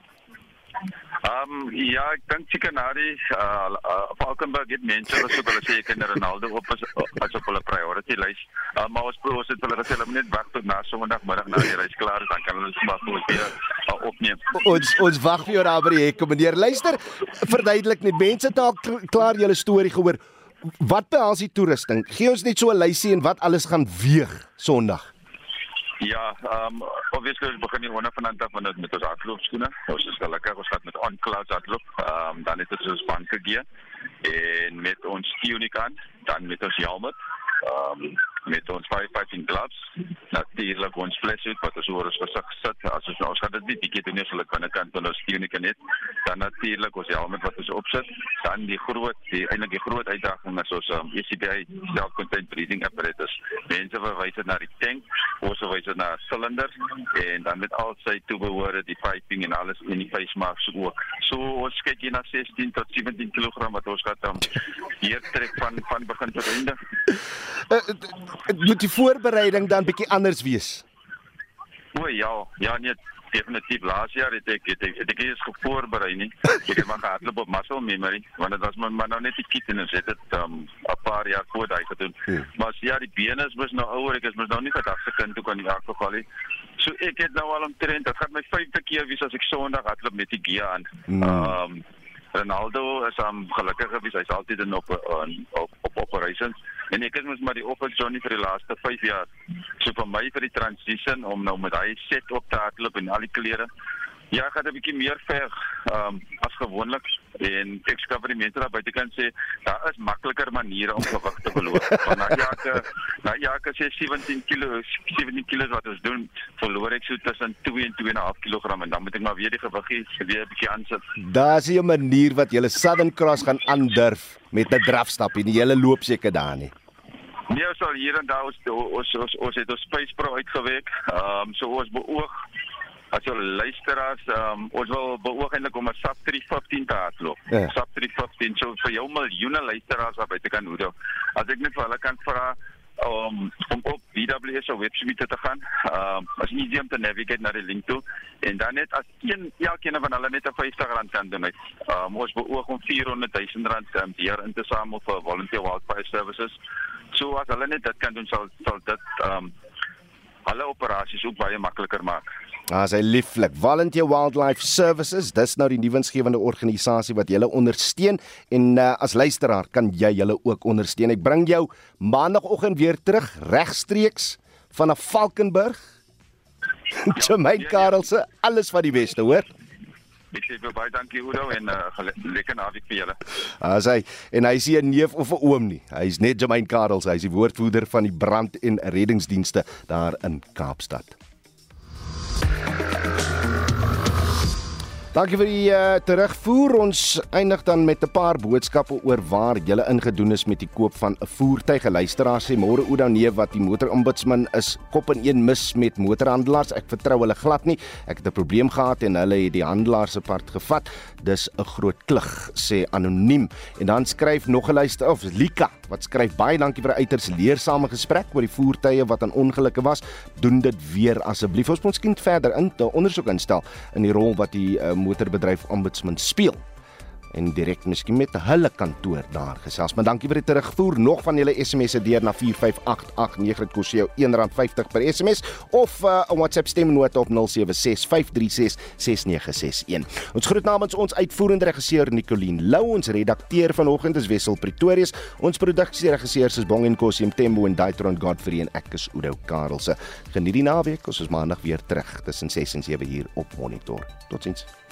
Ja, ek dink seker na die Valkenburg het mense wat hulle sê ek en Ronaldo op as op hulle priority lys. Maar ons het hulle gesê hulle moet net wag tot na Sondagmiddag na die reis klaar is, dan kan hulle maar weer opneem. Ons wag vir jou daar by die hek, meneer. Luister, verduidelik net, mense het al klaar julle storie gehoor. Wat behels die toerusting? Gee ons net so 'n lysie en wat alles gaan weeg Sondag. Ja, obviously ons begin hier vanaand af met ons hardloopskoene. Ons is gelukkig, ons gaan met on-cloud hardloop. Dan het ons banke gear en met ons tunic aan, dan met ons helmet, met ons firefighting gloves, natuurlik ons flessuit wat ons oor ons gesig sit. As ons gaan dit nie bietjie doen as hulle binnekant van ons tunic net, dan natuurlik ons helmet wat ons opsit, dan die groot uitdaging is ons ECBI self-contained breathing apparatus. Mense verwys dit na die tank, ons verwys dit na silinders en dan met al sy toebehore, die piping en alles in die face masks ook. So ons kyk hier na 16 tot 17 kg wat ons gaat hier trek van begin tot einde. Moet die voorbereiding dan bietjie anders wees? Ja, nee, definitief. Laas jaar het ek eers voorberei nie. Ek het maar gehardloop op muscle memory, want dit was maar nou net die kit en ons het dit 'n paar jaar voor daai gedoen. Maar ja, die bene is mos nou ouer, ek is mos nou nie vandag se kind toe kan die alkohol nie. So ek het nou al omtrent, dit gaan my 5de keer wees as ek Sondag hardloop met die gear aan. Ronaldo is gelukkig gewees, hy's altyd op operations. En ek is mos maar die opper Johnny vir die laaste 5 jaar. So vir my vir die transition om nou met hy set op te hardloop en al die klere. Ja, ek gaan 'n bietjie meer veg as gewoonlik en ek skep vir die mense daar buitekant sê daar is makliker maniere om gewig te verloor. Want na jare sê 17 kg wat ons doen, verloor ek so tussen 2 en 2,5 kg en dan moet ek maar weer die gewig weer 'n bietjie aansit. Daar is 'n manier wat jy Southern Cross gaan aandurf met 'n drafstap en die hele loop seker daar nie. Nee, ons sal hier en daar ons het ons Space Pro uitgewerk. So ons beoog as jy luisteraars, ons wil beoog eintlik om 'n sub 315 te hardloop. Sub 315, so vir jou miljoene luisteraars wat buite kan hoor. As ek net vir hulle kan vra om op VWS se webwerf te gaan, as jy easy om te navigate na die link toe, en dan net as elkeen van hulle net 'n R50 kan doen. Ons beoog om R400,000 hier in te samel vir volunteer wildfire services. So as hulle net dit kan doen, sal dit alle operasies ook baie makliker maak. Sy lieflik. Volunteer Wildlife Services, dis nou die nuwensgewende organisasie wat julle ondersteun en as luisteraar kan jy julle ook ondersteun. Ek bring jou maandagooggend weer terug regstreeks vanaf Valkenburg. Jermaine Karelse, alles van die beste, hoor. Ek sê baie dankie Udo en lekker naweek vir julle. Hy is nie 'n neef of 'n oom nie. Hy is net Jermaine Karelse, hy is die woordvoerder van die brand- en reddingsdienste daar in Kaapstad. Dankie vir die terugvoer. Ons eindig dan met 'n paar boodskappe oor waar julle ingedoen is met die koop van 'n voertuig. 'n Luisteraar sê môre Oudo nee wat die motorombudsman is kop in een mis met motorhandelaars. Ek vertrou hulle glad nie. Ek het 'n probleem gehad en hulle het die handelaar se part gevat. Dis 'n groot klug, sê anoniem. En dan skryf nog 'n luister of Lika wat skryf baie dankie vir 'n uiters leersame gesprek oor die voertuie wat aan ongelukke was. Doen dit weer asseblief. Ons moet miskien verder in 'n ondersoek instel in die rol wat die motorbedryf ombudsman speel en direk miskien met hulle kantoor daar gesels. Maar dankie vir die terugvoer. Nog van julle SMS'e deur na 45889. Dit kos jou R1.50 per SMS of 'n WhatsApp stemnota op 0765366961. Ons groet namens ons uitvoerende regisseur Nicoline Lou, ons redakteur vanoggend is Wessel Pretorius, ons produksieregisseurs is Bong en Kosium Tembo en Daitron Godfrey en ek is Oudo Karelse. Geniet die naweek, ons is maandag weer terug tussen 6 en 7 hier op Monitor. Totsiens.